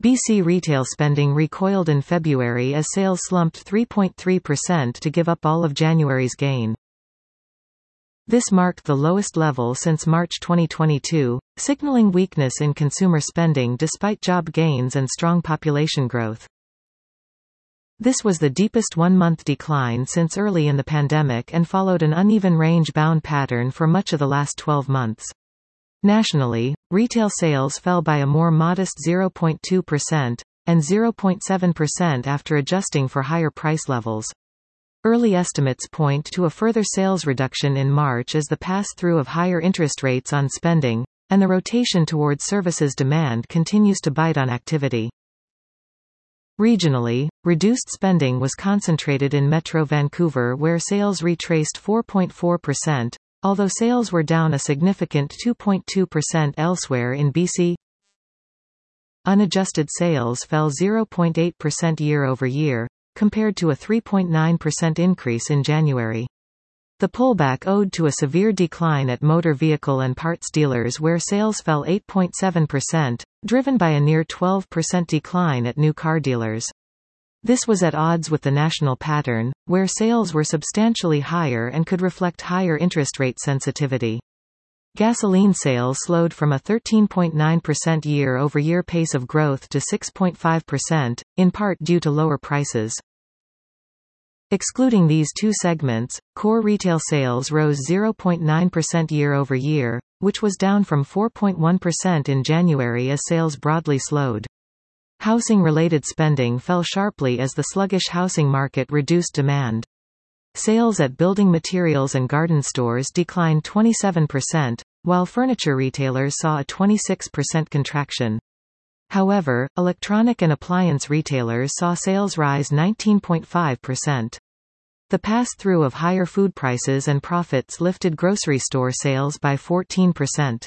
BC retail spending recoiled in February as sales slumped 3.3% to give up all of January's gain. This marked the lowest level since March 2022, signaling weakness in consumer spending despite job gains and strong population growth. This was the deepest one-month decline since early in the pandemic and followed an uneven range-bound pattern for much of the last 12 months. Nationally, retail sales fell by a more modest 0.2%, and 0.7% after adjusting for higher price levels. Early estimates point to a further sales reduction in March as the pass-through of higher interest rates on spending, and the rotation towards services demand continues to bite on activity. Regionally, reduced spending was concentrated in Metro Vancouver where sales retraced 4.4%, although sales were down a significant 2.2% elsewhere in BC. Unadjusted sales fell 0.8% year-over-year, compared to a 3.9% increase in January. The pullback owed to a severe decline at motor vehicle and parts dealers where sales fell 8.7%, driven by a near 12% decline at new car dealers. This was at odds with the national pattern, where sales were substantially higher and could reflect higher interest rate sensitivity. Gasoline sales slowed from a 13.9% year-over-year pace of growth to 6.5%, in part due to lower prices. Excluding these two segments, core retail sales rose 0.9% year-over-year, which was down from 4.1% in January as sales broadly slowed. Housing-related spending fell sharply as the sluggish housing market reduced demand. Sales at building materials and garden stores declined 27%, while furniture retailers saw a 26% contraction. However, electronic and appliance retailers saw sales rise 19.5%. The pass-through of higher food prices and profits lifted grocery store sales by 14%.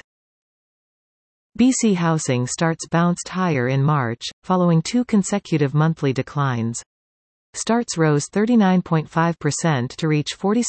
BC housing starts bounced higher in March, following two consecutive monthly declines. Starts rose 39.5% to reach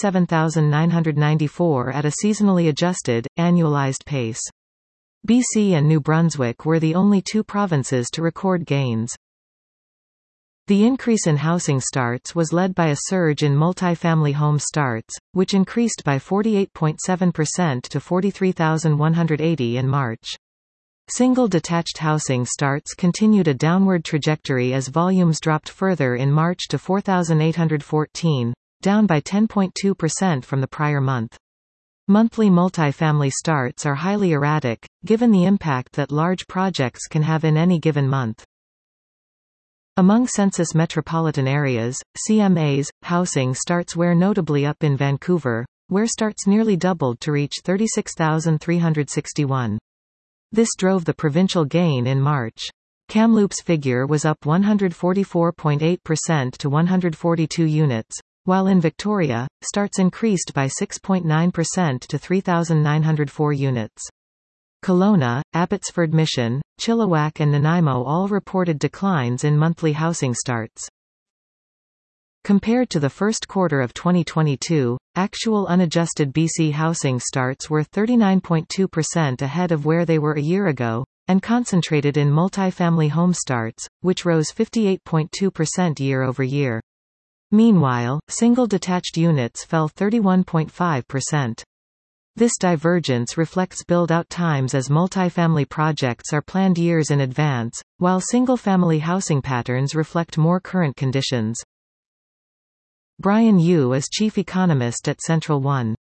47,994 at a seasonally adjusted, annualized pace. BC and New Brunswick were the only two provinces to record gains. The increase in housing starts was led by a surge in multifamily home starts, which increased by 48.7% to 43,180 in March. Single detached housing starts continued a downward trajectory as volumes dropped further in March to 4,814, down by 10.2% from the prior month. Monthly multifamily starts are highly erratic, given the impact that large projects can have in any given month. Among census metropolitan areas, CMAs, housing starts were notably up in Vancouver, where starts nearly doubled to reach 36,361. This drove the provincial gain in March. Kamloops' figure was up 144.8% to 142 units, while in Victoria, starts increased by 6.9% to 3,904 units. Kelowna, Abbotsford Mission, Chilliwack and Nanaimo all reported declines in monthly housing starts. Compared to the first quarter of 2022, actual unadjusted BC housing starts were 39.2% ahead of where they were a year ago, and concentrated in multifamily home starts, which rose 58.2% year-over-year. Meanwhile, single detached units fell 31.5%. This divergence reflects build-out times as multifamily projects are planned years in advance, while single-family housing patterns reflect more current conditions. Brian Yu is chief economist at Central One.